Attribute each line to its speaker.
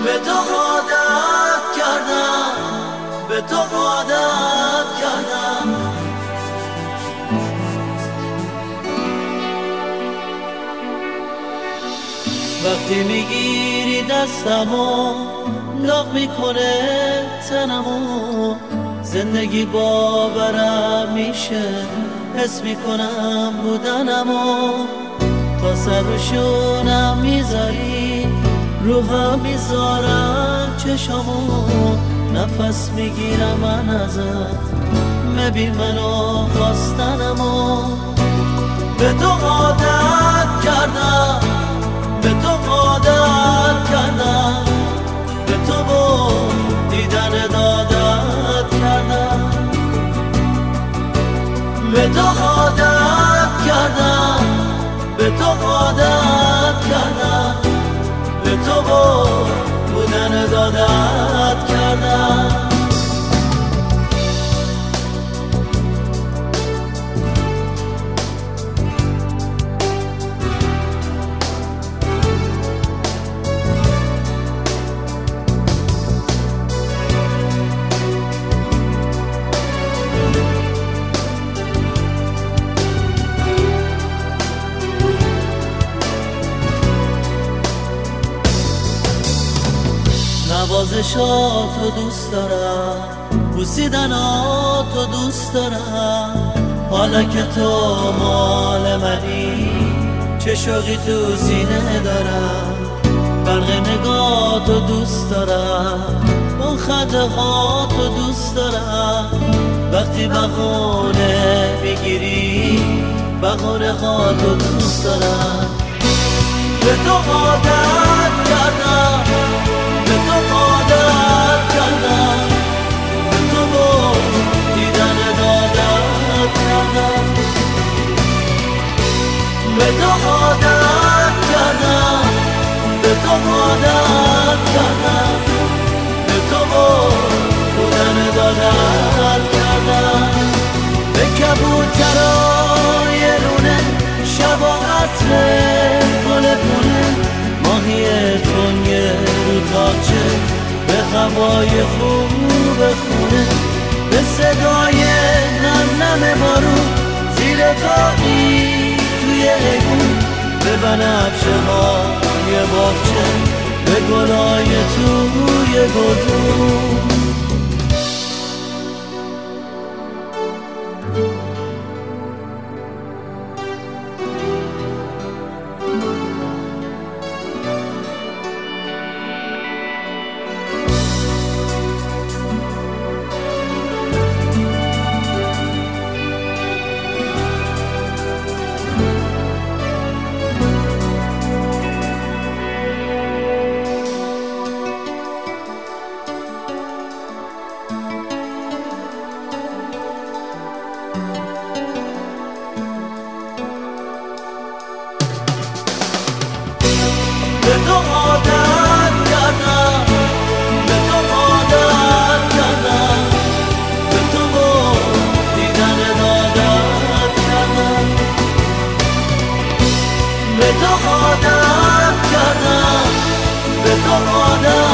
Speaker 1: به تو عادت کردم، به تو عادت کردم. وقتی میگیری دستمو داغ میکنه تنمو، زندگی باورم میشه، حس میکنم بودنمو. تا سر و شونم میذاری، روحم میذارم چشمو، نفس میگیرم من ازت، ببین منو خواستنمو. به تو عادت کردم، به تو عادت کردم، به تو با دیدن عادت کردم. به تو عادت کردم، به تو عادت کردم، به تو با بودن عادت کردم. نوازشاتو دوست دارم، بوسیدناتو دوست دارم. حالا که تو مال منی، چه شوقی تو سینه دارم. برق نگاهتو دوست دارم، اون خنده هاتو دوست دارم. وقتی بهونه میگیری، بهونه هاتو دوست دارم. به تو عادت کردم، به تو عادت کردم، به تو با دیدن عادت کردم. به تو عادت کردم، به تو عادت کردم، به تو با بودن عادت کردم. به کبوترای رونه، شب و عطر گل پونه، ماهی تنگ رو تاچه، به هوای خوب خونه، به صدای نم نم بارون زیر تاقی توی ایگون، به بنفشه های باغچه، به گلای توی گلدون. به تو عادت کردم، به تو عادت کردم، به تو با دیدن عادت کردم. به تو عادت کردم، به تو عادت